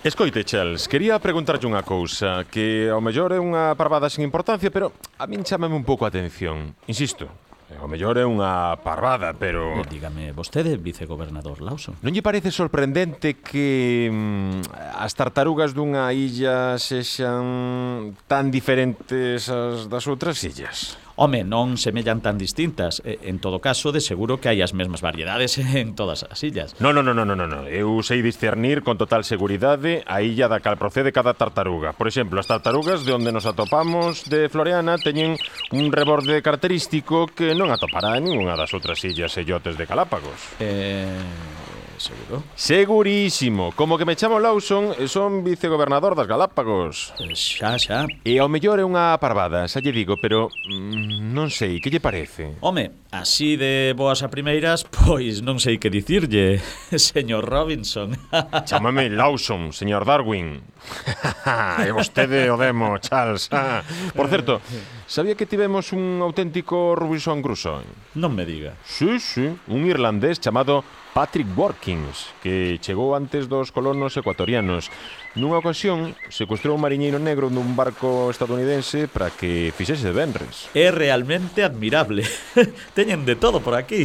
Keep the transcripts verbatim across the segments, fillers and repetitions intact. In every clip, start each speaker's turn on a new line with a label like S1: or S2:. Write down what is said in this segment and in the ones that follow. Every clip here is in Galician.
S1: Escoite, Charles, quería preguntarlle unha cousa, que ao mellor é unha parvada sin importancia, pero a min chámame un pouco a atención. Insisto, ao mellor é unha parvada, pero...
S2: Eh, dígame, vostede, vicegobernador Lawson.
S1: Non lle parece sorprendente que mm, as tartarugas dunha illa sexan tan diferentes as das outras illas?
S2: Home, non semellan tan distintas. En todo caso, de seguro que hai as mesmas variedades en todas as illas.
S1: Non, non, non, non, non, non. Eu sei discernir con total seguridade a illa da cal procede cada tartaruga. Por exemplo, as tartarugas de onde nos atopamos de Floreana teñen un reborde característico que non atopará en ningunha das outras illas e illotes de Galápagos.
S2: Eh... Seguro?
S1: Segurísimo. Como que me chamo Lawson e son vicegobernador das Galápagos.
S2: Eh, xa, xa.
S1: E ao mellor é unha parvada, xa lle digo, pero mm, non sei, que lle parece?
S2: Home, así de boas a primeiras, pois non sei que dicirlle, señor Robinson.
S1: Chámame Lawson, señor Darwin. E vostede o demo, Charles. Por certo, sabía que tivemos un auténtico Robinson Crusoe?
S2: Non me diga.
S1: Sí, sí, un irlandés chamado Patrick Watkins, que chegou antes dos colonos ecuatorianos. Nunha ocasión, secuestrou un mariñeiro negro dun barco estadounidense para que fixese de venres.
S2: É realmente admirable. Teñen de todo por aquí.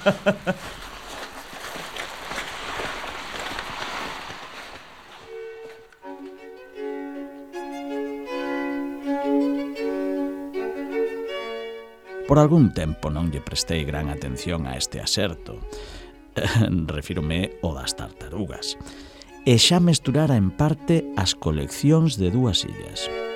S2: Por algún tempo non lle prestei gran atención a este aserto. Refírome ao das tartarugas. E xa mesturara en parte as coleccións de dúas illas.